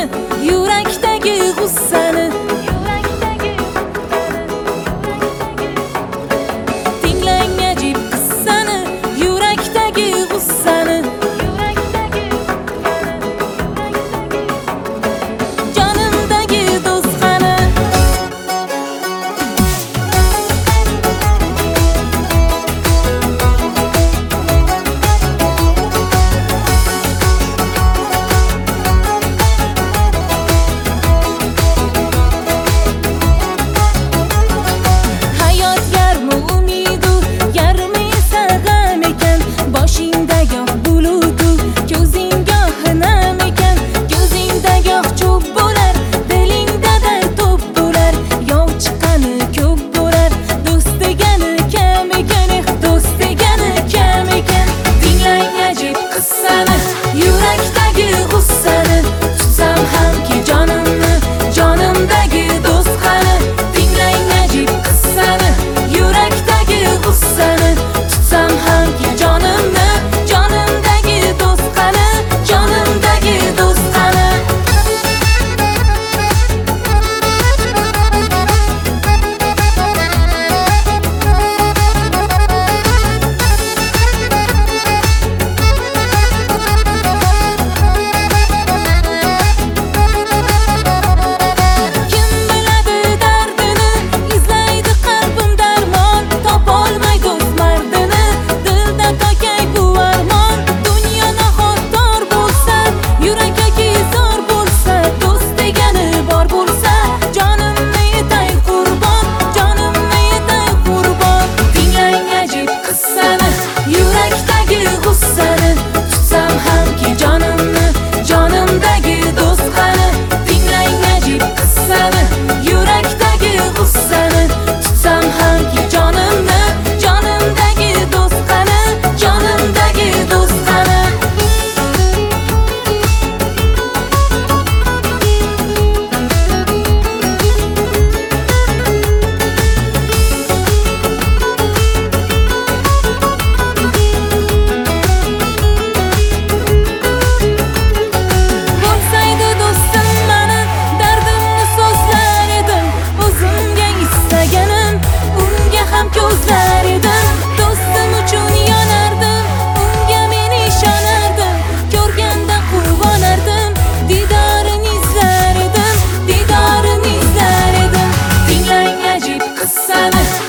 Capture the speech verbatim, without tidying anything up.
yurakdagi g'ussani. Tinglang ajib qissani, yurakdagi g'ussani. Jonimdagi do'st qani. Yurakdagi g'ussani tutsam hamki jonimni, jonimdagi do'st qani. Tinglang ajib qissani, yurakdagi g'ussani tutsam hamki jonimni, jonimdagi do'st qani, jonimdagi do'st qani. Yurakdagi g'ussani tutsam hamki jonimni, jonimdagi do'st qani. Tinglang ajib qissani, yurakdagi g'ussani tutsam hamki jonimni, jonimdagi do'st qani, jonimdagi do'st qani. Ko'zlar edim, do'stim uchun yonardim, unga men ishonardim, ko'rganda quvonardim, didorini izlar edim, didorini izlar edim. Tinglang ajib qissani,